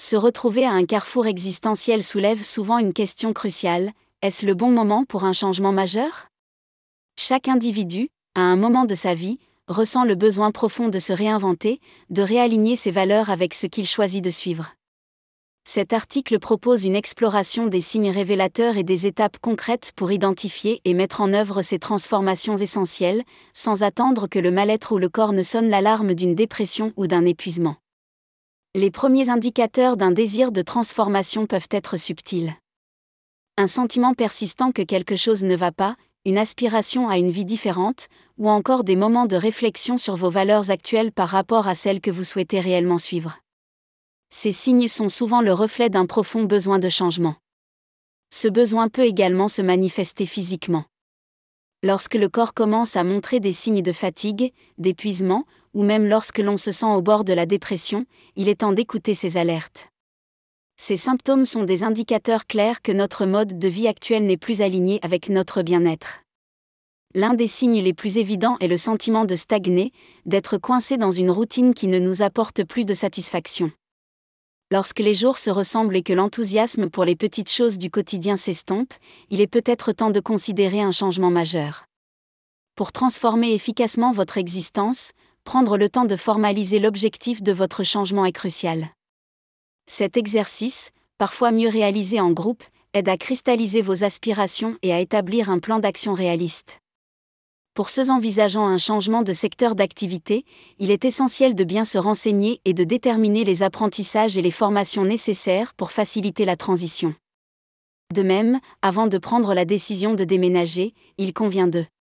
Se retrouver à un carrefour existentiel soulève souvent une question cruciale: est-ce le bon moment pour un changement majeur ? Chaque individu, à un moment de sa vie, ressent le besoin profond de se réinventer, de réaligner ses valeurs avec ce qu'il choisit de suivre. Cet article propose une exploration des signes révélateurs et des étapes concrètes pour identifier et mettre en œuvre ces transformations essentielles, sans attendre que le mal-être ou le corps ne sonne l'alarme d'une dépression ou d'un épuisement. Les premiers indicateurs d'un désir de transformation peuvent être subtils. Un sentiment persistant que quelque chose ne va pas, une aspiration à une vie différente, ou encore des moments de réflexion sur vos valeurs actuelles par rapport à celles que vous souhaitez réellement suivre. Ces signes sont souvent le reflet d'un profond besoin de changement. Ce besoin peut également se manifester physiquement. Lorsque le corps commence à montrer des signes de fatigue, d'épuisement, ou même lorsque l'on se sent au bord de la dépression, il est temps d'écouter ces alertes. Ces symptômes sont des indicateurs clairs que notre mode de vie actuel n'est plus aligné avec notre bien-être. L'un des signes les plus évidents est le sentiment de stagner, d'être coincé dans une routine qui ne nous apporte plus de satisfaction. Lorsque les jours se ressemblent et que l'enthousiasme pour les petites choses du quotidien s'estompe, il est peut-être temps de considérer un changement majeur. Pour transformer efficacement votre existence, prendre le temps de formaliser l'objectif de votre changement est crucial. Cet exercice, parfois mieux réalisé en groupe, aide à cristalliser vos aspirations et à établir un plan d'action réaliste. Pour ceux envisageant un changement de secteur d'activité, il est essentiel de bien se renseigner et de déterminer les apprentissages et les formations nécessaires pour faciliter la transition. De même, avant de prendre la décision de déménager, il convient de